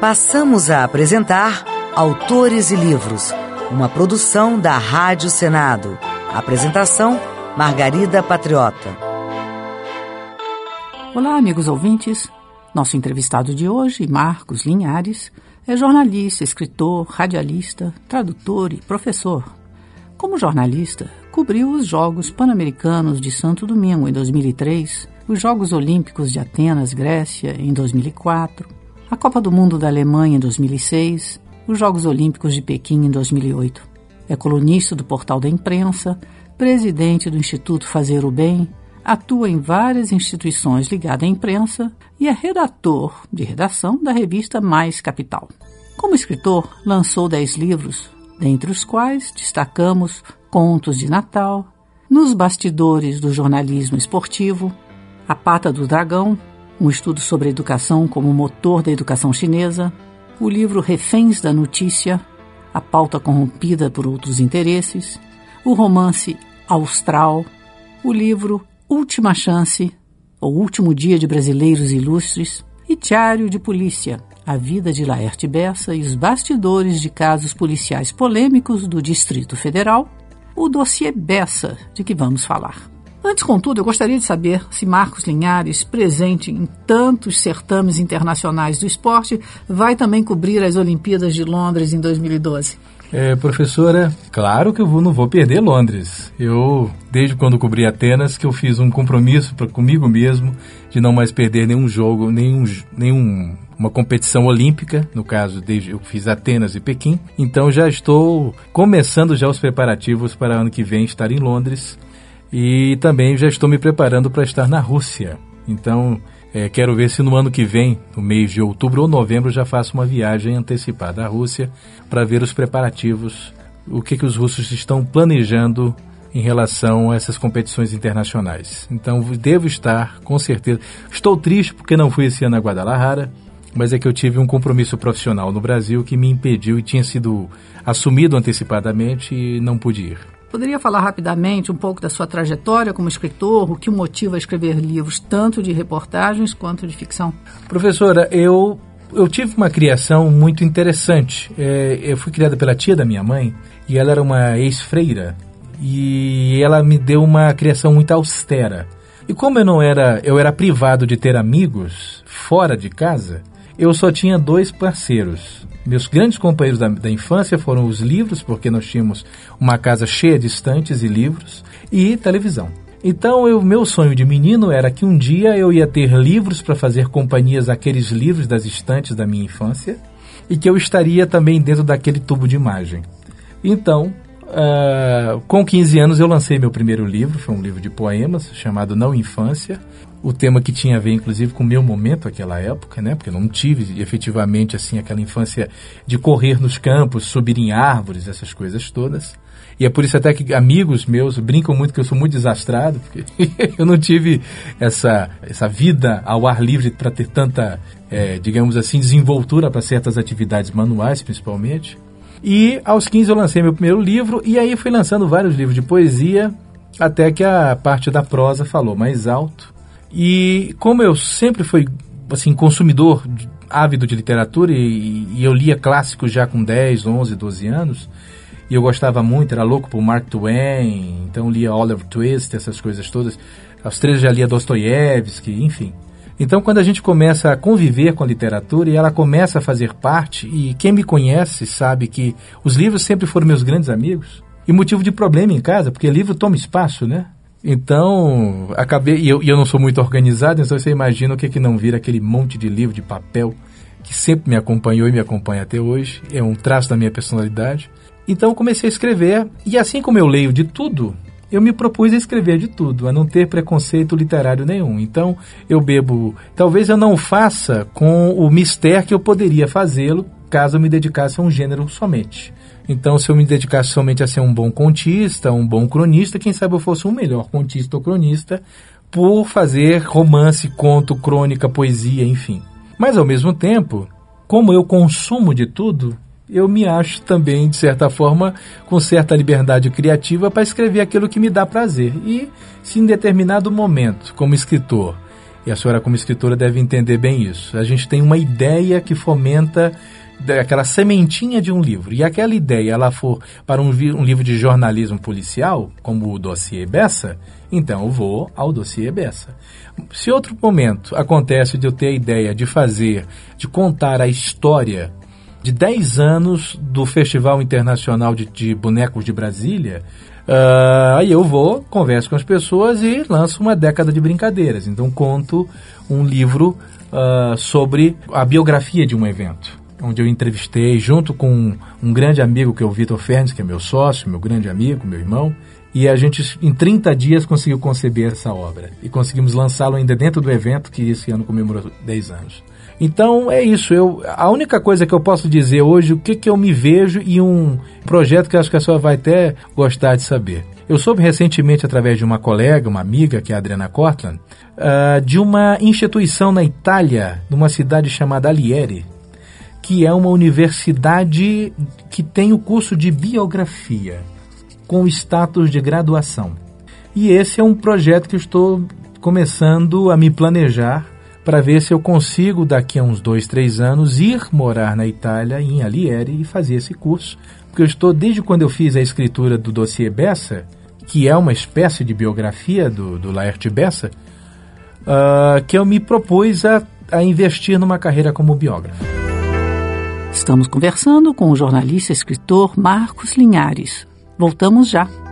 Passamos a apresentar Autores e Livros, uma produção da Rádio Senado. Apresentação, Margarida Patriota. Olá, amigos ouvintes. Nosso entrevistado de hoje, Marcos Linhares, é jornalista, escritor, radialista, tradutor e professor. Como jornalista, cobriu os Jogos Pan-Americanos de Santo Domingo em 2003, os Jogos Olímpicos de Atenas, Grécia, em 2004, a Copa do Mundo da Alemanha em 2006, os Jogos Olímpicos de Pequim em 2008. É colunista do Portal da Imprensa, presidente do Instituto Fazer o Bem, atua em várias instituições ligadas à imprensa e é redator de redação da revista Mais Capital. Como escritor, lançou 10 livros, dentre os quais destacamos Contos de Natal, Nos Bastidores do Jornalismo Esportivo, A Pata do Dragão, um estudo sobre a educação como motor da educação chinesa, o livro Reféns da Notícia, A Pauta Corrompida por Outros Interesses, o romance Austral, o livro Última Chance, O Último Dia de Brasileiros Ilustres e Diário de Polícia, A Vida de Laerte Bessa e os Bastidores de Casos Policiais Polêmicos do Distrito Federal, o dossiê Bessa, de que vamos falar. Antes, contudo, eu gostaria de saber se Marcos Linhares, presente em tantos certames internacionais do esporte, vai também cobrir as Olimpíadas de Londres em 2012. Professora, claro que eu não vou perder Londres. Desde quando cobri Atenas, que eu fiz um compromisso comigo mesmo de não mais perder nenhum jogo, uma competição olímpica, no caso, desde eu fiz Atenas e Pequim. Então já estou começando já os preparativos para ano que vem estar em Londres. E também já estou me preparando para estar na Rússia. Então, quero ver se no ano que vem, no mês de outubro ou novembro, já faço uma viagem antecipada à Rússia para ver os preparativos, o que os russos estão planejando em relação a essas competições internacionais. Então, devo estar, com certeza. Estou triste porque não fui esse ano a Guadalajara, mas é que eu tive um compromisso profissional no Brasil que me impediu e tinha sido assumido antecipadamente e não pude ir. Poderia falar rapidamente um pouco da sua trajetória como escritor, o que o motiva a escrever livros tanto de reportagens quanto de ficção? Professora, eu tive uma criação muito interessante. Eu fui criada pela tia da minha mãe e ela era uma ex-freira e ela me deu uma criação muito austera. E como eu era privado de ter amigos fora de casa, eu só tinha 2 parceiros. Meus grandes companheiros da infância foram os livros, porque nós tínhamos uma casa cheia de estantes e livros, e televisão. Então, meu sonho de menino era que um dia eu ia ter livros para fazer companhias àqueles livros das estantes da minha infância, e que eu estaria também dentro daquele tubo de imagem. Então, com 15 anos eu lancei meu primeiro livro, foi um livro de poemas, chamado Não Infância, o tema que tinha a ver, inclusive, com o meu momento naquela época, né? Porque eu não tive, efetivamente, assim, aquela infância de correr nos campos, subir em árvores, essas coisas todas. E é por isso até que amigos meus brincam muito que eu sou muito desastrado, porque eu não tive essa vida ao ar livre para ter tanta, digamos assim, desenvoltura para certas atividades manuais, principalmente. E aos 15 eu lancei meu primeiro livro, e aí fui lançando vários livros de poesia, até que a parte da prosa falou mais alto. E como eu sempre fui assim, consumidor ávido de literatura e eu lia clássicos já com 10, 11, 12 anos, e eu gostava muito, era louco por Mark Twain, então lia Oliver Twist, essas coisas todas. Aos 13 já lia Dostoiévski, enfim. Então quando a gente começa a conviver com a literatura e ela começa a fazer parte, e quem me conhece sabe que os livros sempre foram meus grandes amigos, e motivo de problema em casa, porque livro toma espaço, né? Então, e eu não sou muito organizado, então você imagina o que não vira aquele monte de livro de papel que sempre me acompanhou e me acompanha até hoje, é um traço da minha personalidade. Então comecei a escrever, e assim como eu leio de tudo, eu me propus a escrever de tudo, a não ter preconceito literário nenhum. Então eu bebo, talvez eu não o faça com o mistério que eu poderia fazê-lo caso eu me dedicasse a um gênero somente. Então, se eu me dedicasse somente a ser um bom contista, um bom cronista, quem sabe eu fosse um melhor contista ou cronista por fazer romance, conto, crônica, poesia, enfim. Mas, ao mesmo tempo, como eu consumo de tudo, eu me acho também, de certa forma, com certa liberdade criativa para escrever aquilo que me dá prazer. E se em determinado momento, como escritor, E a senhora, como escritora, deve entender bem isso. A gente tem uma ideia que fomenta aquela sementinha de um livro. E aquela ideia, ela for para um livro de jornalismo policial, como o Dossiê Bessa, então eu vou ao Dossiê Bessa. Se outro momento acontece de eu ter a ideia de contar a história de 10 anos do Festival Internacional de Bonecos de Brasília, aí eu vou, converso com as pessoas e lanço uma década de brincadeiras. Então conto um livro sobre a biografia de um evento, onde eu entrevistei junto com um grande amigo que é o Vitor Fernandes, que é meu sócio, meu grande amigo, meu irmão, e a gente em 30 dias conseguiu conceber essa obra e conseguimos lançá-lo ainda dentro do evento que esse ano comemorou 10 anos. Então é isso, a única coisa que eu posso dizer hoje, o que eu me vejo e um projeto que eu acho que a senhora vai até gostar de saber. Eu soube recentemente, através de uma colega, uma amiga, que é a Adriana Cortland, de uma instituição na Itália, numa cidade chamada Alieri, que é uma universidade que tem o curso de biografia, com status de graduação. E esse é um projeto que eu estou começando a me planejar para ver se eu consigo, daqui a uns 2, 3 anos, ir morar na Itália, em Alieri, e fazer esse curso. Porque eu estou, desde quando eu fiz a escritura do Dossiê Bessa, que é uma espécie de biografia do Laerte Bessa, que eu me propus a investir numa carreira como biógrafo. Estamos conversando com o jornalista e escritor Marcos Linhares. Voltamos já.